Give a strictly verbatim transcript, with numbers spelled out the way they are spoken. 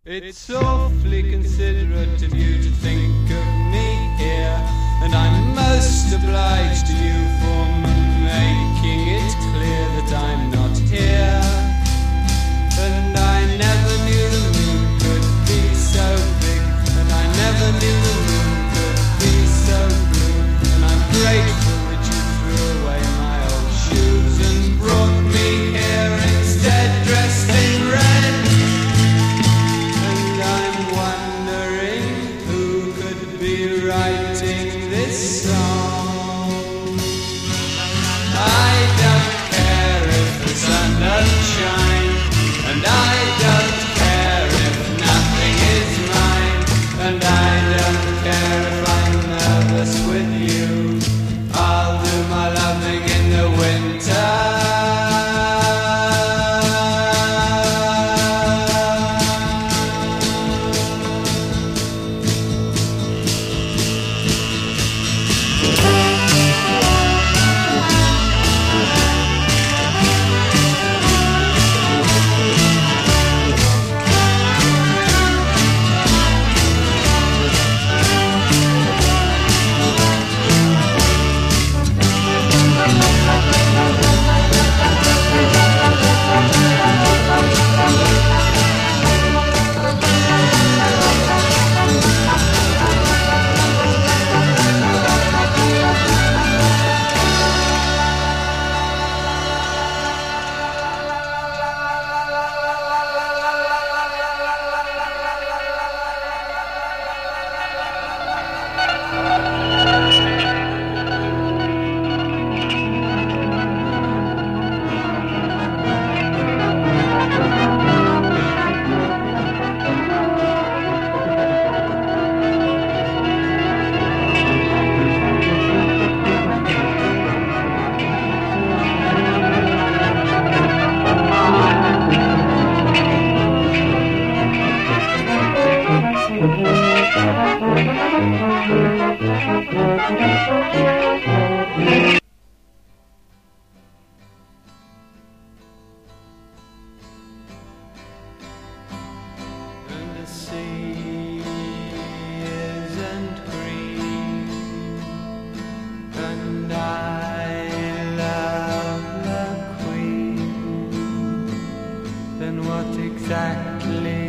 It's awfully considerate of you to think of me here, and I'm most obliged to you for making it clear that I'm not here. And I never knew the moon could be so big, and I never knew the moon could be so blue, and I'm grateful that you threw away my old shoes and brought me here instead dressed in red. Writing this song, I don't care if the sun doesn't shine, and I don't care if nothing is mine, and I don't care if I'm nervous with you. I'll do my loving in the winter. And the sea isn't green, and I love the Queen. Then what exactly